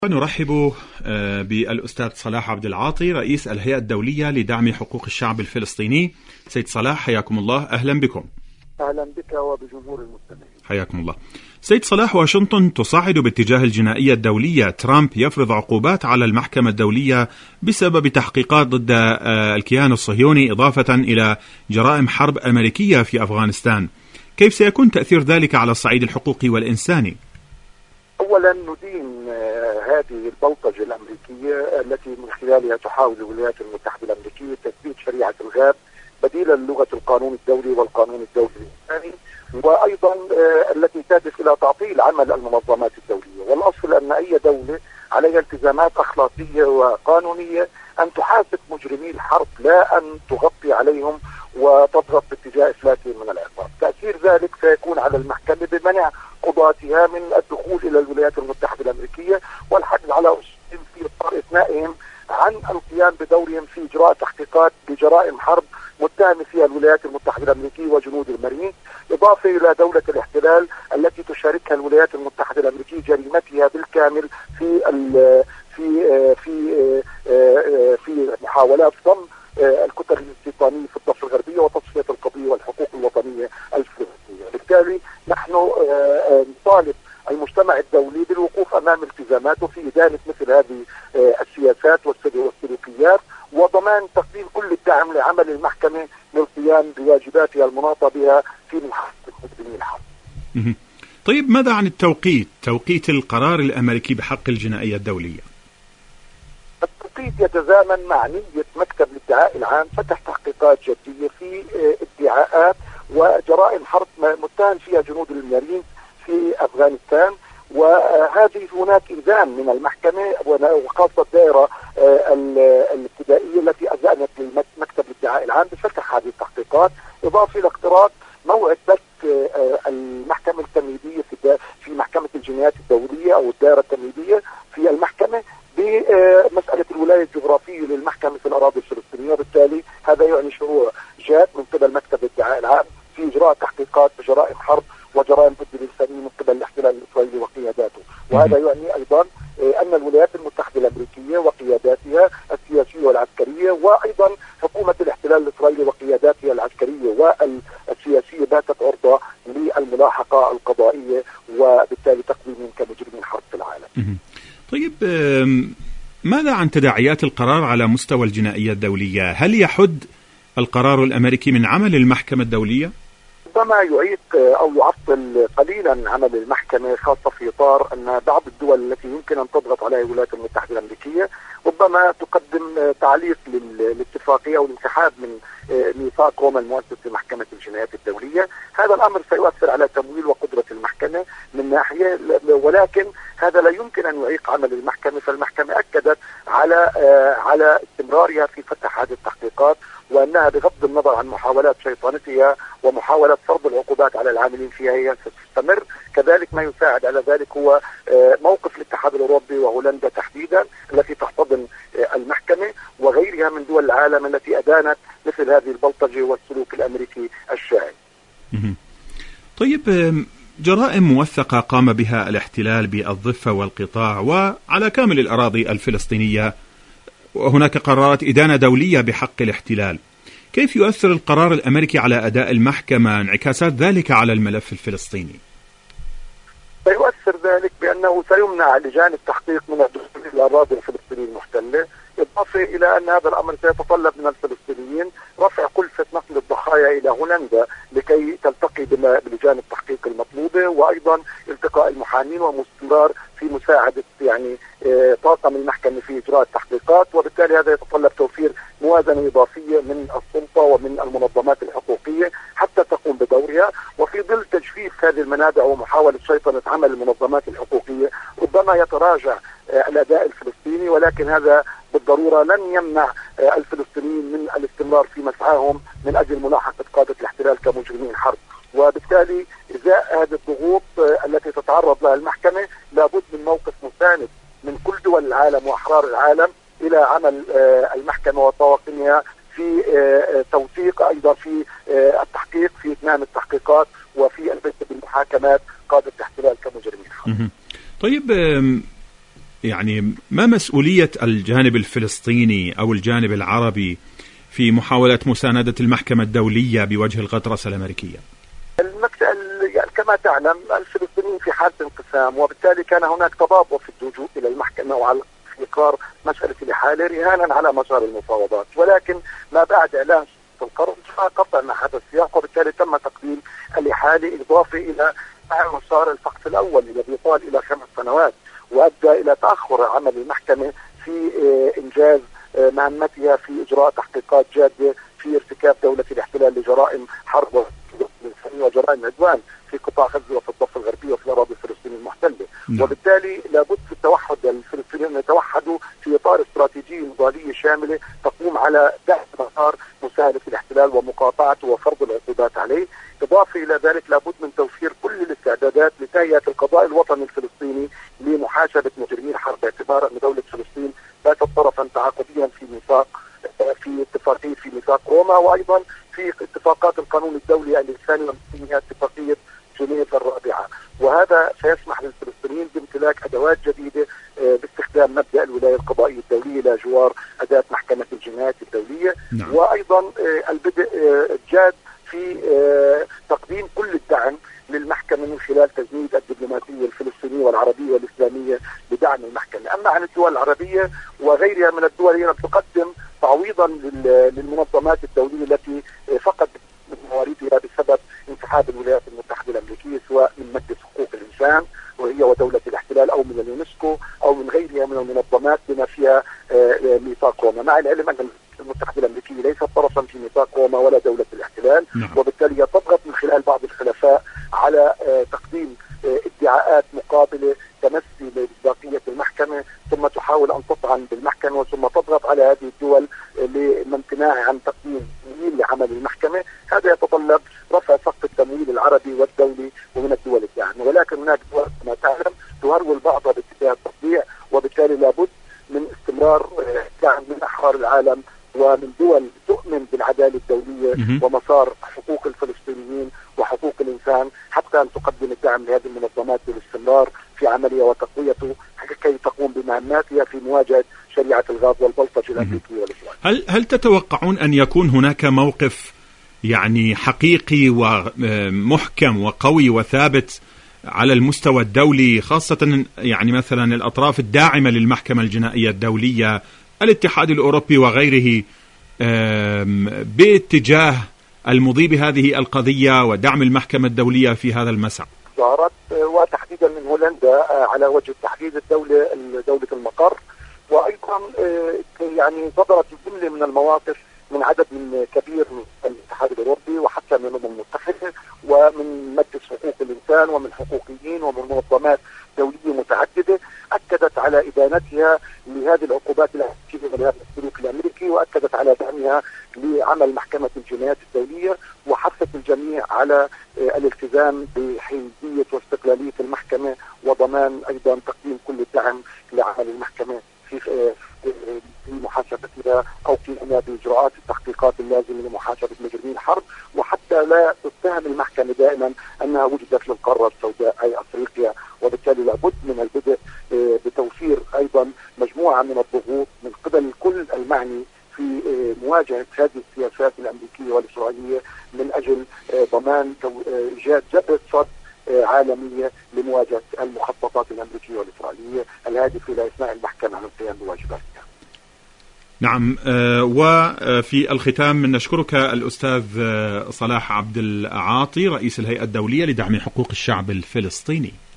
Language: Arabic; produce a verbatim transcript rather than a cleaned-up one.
نرحب بالأستاذ صلاح عبد العاطي رئيس الهيئة الدولية لدعم حقوق الشعب الفلسطيني. سيد صلاح حياكم الله، أهلا بكم. أهلا بك وبجمهور المستمعين. حياكم الله. سيد صلاح، واشنطن تصعد باتجاه الجنائية الدولية، ترامب يفرض عقوبات على المحكمة الدولية بسبب تحقيقات ضد الكيان الصهيوني إضافة إلى جرائم حرب أمريكية في أفغانستان. كيف سيكون تأثير ذلك على الصعيد الحقوقي والإنساني؟ أولا ندين هذه البلطجة الأمريكية التي من خلالها تحاول الولايات المتحدة الأمريكية تثبيت شريعة الغاب بديلا للغة القانون الدولي والقانون الدولي الإنساني، وأيضا التي تهدف إلى تعطيل عمل المنظمات الدولية. والأصل أن أي دولة عليها التزامات أخلاقية وقانونية أن تحاسب مجرمي الحرب، لا أن تغطي عليهم وتضغط باتجاه إفلاتهم من العقاب. تأثير ذلك سيكون على المحكمة بمنع قضاتها من الدخول إلى الولايات المتحدة الأمريكية والحجز على أسهم في إطار إثنائهم عن القيام بدورهم في إجراء تحقيقات بجرائم حرب متهم فيها الولايات المتحدة الأمريكية وجنود المارين، إضافة إلى دولة الاحتلال التي تشاركها الولايات المتحدة الأمريكية جريمتها بالكامل في في في في محاولات ضم الكتل الاستيطانية في الضفة الغربية وتصفية القضية والحقوق الوطنية الفلسطينية. بالتالي نحن نطالب المجتمع الدولي بالوقوف أمام التزاماته في إدانة مثل هذه السياسات والسلوكيات، وضمان تقديم كل الدعم لعمل المحكمة للقيام بواجباتها المناطة بها في محاسبة مجرمي الحرب. طيب، ماذا عن التوقيت توقيت القرار الأمريكي بحق الجنائية الدولية؟ التوقيت يتزامن مع نية مكتب الادعاء العام فتح تحقيقات جدية في ادعاءات وجرائم حرب متهم فيها جنود المارين في أفغانستان، وهذه هناك إلزام من المحكمة وخاصة الدائرة الابتدائية التي أذعنت لمكتب الادعاء العام بفتح هذه التحقيقات، إضافة إلى اقتراض موعد بث المحكمة التمهيدية في محكمة الجنايات الدولية أو الدائرة التمهيدية في المحكمة بمسألة الولاية الجغرافية للمحكمة في الأراضي الفلسطينية. وبالتالي هذا يعني شروع جاد من قبل مكتب الادعاء العام في إجراء تحقيقات بجرائم حرب وجرائم ضد الإنسانية من قبل الاحتلال الإسرائيلي وقياداته. وهذا يعني أيضا أن الولايات المتحدة الأمريكية وقياداتها السياسية والعسكرية وأيضا حكومة الاحتلال الإسرائيلي وقياداتها العسكرية والسياسية باتت عرضة للملاحقة القضائية وبالتالي تقديمهم كمجرمين حرب في العالم. طيب، ماذا عن تداعيات القرار على مستوى الجنائية الدولية؟ هل يحد القرار الأمريكي من عمل المحكمة الدولية؟ ربما يعيق أو يعطل قليلا عمل المحكمة، خاصة في إطار أن بعض الدول التي يمكن أن تضغط عليها الولايات المتحدة الأمريكية ربما تقدم تعليق للاتفاقية أو الانسحاب من ميثاق روما المؤسس لمحكمة الجنايات الدولية. هذا الأمر سيؤثر على تمويل وقدرة المحكمة من ناحية، ولكن هذا لا يمكن أن يعيق عمل المحكمة، فالمحكمة أكدت على على استمرارها في فتح هذه التحقيقات، وأنها بغض النظر عن محاولات شيطنتها ومحاولة فرض العقوبات على العاملين فيها هي ستستمر. كذلك ما يساعد على ذلك هو موقف الاتحاد الأوروبي وهولندا تحديدا التي تحتضن المحكمة وغيرها من دول العالم التي أدانت مثل هذه البلطجة والسلوك الأمريكي الشائع. طيب، جرائم موثقة قام بها الاحتلال بالضفة والقطاع وعلى كامل الأراضي الفلسطينية، وهناك قرارات إدانة دولية بحق الاحتلال. كيف يؤثر القرار الأمريكي على أداء المحكمة؟ انعكاسات ذلك على الملف الفلسطيني؟ سيؤثر ذلك بأنه سيمنع لجان التحقيق من الدخول إلى الأراضي الفلسطينية المحتلة، إضافة إلى أن هذا الأمر سيتطلب من الفلسطينيين رفع كلفة نقل الضحايا إلى هولندا لكي تلتقي بلجان التحقيق المطلوبة، وأيضا التقاء المحامين واستمرار في مساعدة يعني طاقم المحكمة في إجراء التحقيقات. وبالتالي هذا يتطلب توفير موازنة إضافية من السلطة ومن المنظمات الحقوقية حتى تقوم بدورها. وفي ظل تجفيف هذه المنابع ومحاولة شيطنة عمل المنظمات الحقوقية ربما يتراجع الأداء الفلسطيني، ولكن هذا بالضرورة لن يمنع الفلسطينيين من الاستمرار في مسعاهم من أجل ملاحقة قادة الاحتلال كمجرمين حرب. وبالتالي إزاء هذه الضغوط التي تتعرض لها المحكمة لابد من موقف مساند من كل دول العالم وأحرار العالم إلى عمل المحكمة وطواقمها في توثيق أيضا في التحقيق في إتمام التحقيقات وفي البت بالمحاكمات قادة الاحتلال كمجرمين حرب. طيب، يعني ما مسؤولية الجانب الفلسطيني أو الجانب العربي في محاولة مساندة المحكمة الدولية بوجه الغطرسة الأمريكية؟ المكتب كما تعلم الفلسطينيين في حالة انقسام، وبالتالي كان هناك تضابط في اللجوء إلى المحكمة وعلى إقرار مسألة الإحالة رهانا على مسار المفاوضات، ولكن ما بعد إعلان القرار قطع مع هذا السياق، وبالتالي تم تقديم الإحالة إضافة إلى مسار الفحص الأول الذي طال إلى خمس سنوات وأدى إلى تأخر عمل المحكمة في إنجاز مهمتها في إجراء تحقيقات جادة في ارتكاب دولة الاحتلال لجرائم حرب وجرائم عدوان في قطاع غزة وفي الضفة الغربية وفي الأراضي الفلسطينية المحتلة. نعم. وبالتالي لابد في التوحد، الفلسطينيين يتوحدوا في إطار استراتيجية نضالية شاملة تقوم على دعم مسار مساهلة الاحتلال ومقاطعته وفرض العقوبات عليه. إضافة إلى ذلك لابد من توفير كل الاستعدادات لتهيئة القضاء الوطني الفلسطيني لمحاسبة مجرمين الحرب، باعتبار أن دولة فلسطين باتت طرفا تعاقديا في ميثاق في اتفاقية في ميثاق روما، وأيضا في اتفاقات القانون الدولي الإنساني ومنها اتفاقية جنيف الرابعة. وهذا سيسمح للفلسطينيين بامتلاك أدوات جديدة باستخدام مبدأ الولاية القضائية الدولية إلى جوار أداة محكمة الجنايات الدولية. نعم. وأيضا البدء جاد في تقديم كل الدعم للمحكمة من خلال تزويد الدبلوماسية الفلسطينية والعربية والإسلامية لدعم المحكمة. أما عن الدول العربية وغيرها من الدول، هي تقدم تعويضا للمنظمات الدولية التي فقدت من مواردها بسبب انسحاب الولايات المتحدة الأمريكية، سواء من مجلس حقوق الإنسان وهي ودولة الاحتلال أو من اليونسكو أو من غيرها من المنظمات بما فيها ميثاق روما، مع العلم أن المتحدة الأمريكية ليست طرفا في ميثاق روما ولا دولة الاحتلال. نعم. وبالتالي تضغط من خلال بعض الخلفاء على تقديم ادعاءات مقابلة تمثل مصداقية المحكمة، ثم تحاول أن تطعن بالمحكمة، ثم تضغط على هذه الدول لامتناعها عن تقديم تمويل لعمل المحكمة. هذا يتطلب رفع سقف التمويل العربي والدولي ومن الدول الداعمة، ولكن هناك دول كما تعلم تهرول بعضها باتجاه التطبيع، وبالتالي لابد من استمرار دعم من أحرار العالم ومن دول تؤمن بالعدالة الدولية ومسار حقوق الفلسطينيين وحقوق الإنسان، حتى أن تقدم الدعم لهذه المنظمات بالاستمرار في عملها وتقويته كي تقوم بمهماتها في مواجهة شريعة الغاز والبلطجة الأمريكية والإسرائيلية. هل هل تتوقعون أن يكون هناك موقف يعني حقيقي ومحكم وقوي وثابت على المستوى الدولي، خاصة يعني مثلا الأطراف الداعمة للمحكمة الجنائية الدولية، الاتحاد الأوروبي وغيره، باتجاه المضي بهذه القضية ودعم المحكمة الدولية في هذا المسعى؟ ظهرت وتحديدا من هولندا على وجه التحديد الدولة دولة المقر، وأيضا يعني صدرت جملة من المواقف من عدد من كبير من الاتحاد الأوروبي وحتى من الأمم المتحدة ومن مجلس حقوق الإنسان ومن حقوقيين ومن منظمات دولية متعددة، أكدت على إدانتها لهذه العقوبات الأمريكية ولهذا السلوك الأمريكي، وأكدت على دعمها لعمل محكمة الجنايات الدولية، وحثت الجميع على الالتزام بحيثية واستقلالية المحكمة وضمان أيضا تقديم كل الدعم لعمل المحكمة في في محاسبتها أو قيامها بإجراءات التحقيقات اللازمة لمحاسبة مجرمين الحرب، وحتى لا تتهم المحكمة دائما أنها وجدت للقارة السوداء أي أفريقيا. وبالتالي لابد من البدء بتوفير أيضا مجموعة من الضغوط من قبل كل المعني في مواجهة هذه السياسات الأمريكية والإسرائيلية من أجل ضمان إيجاد جبهة صد عالمية لمواجهة المخططات الأمريكية والإسرائيلية الهادفة إلى إثناء المحكمة عن القيام بواجباتها. نعم. وفي الختام نشكرك الأستاذ صلاح عبد العاطي رئيس الهيئة الدولية لدعم حقوق الشعب الفلسطيني.